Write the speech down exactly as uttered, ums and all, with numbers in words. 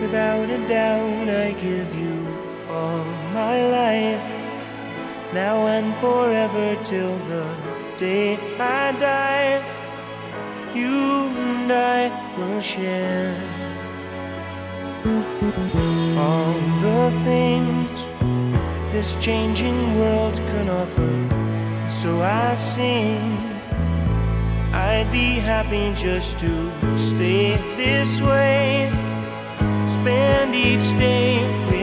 Without a doubt, I give you all my life, now and forever till the day I die. You and I will share all the things this changing world can offer. So I sing, I'd be happy just to stay this way, spend each day with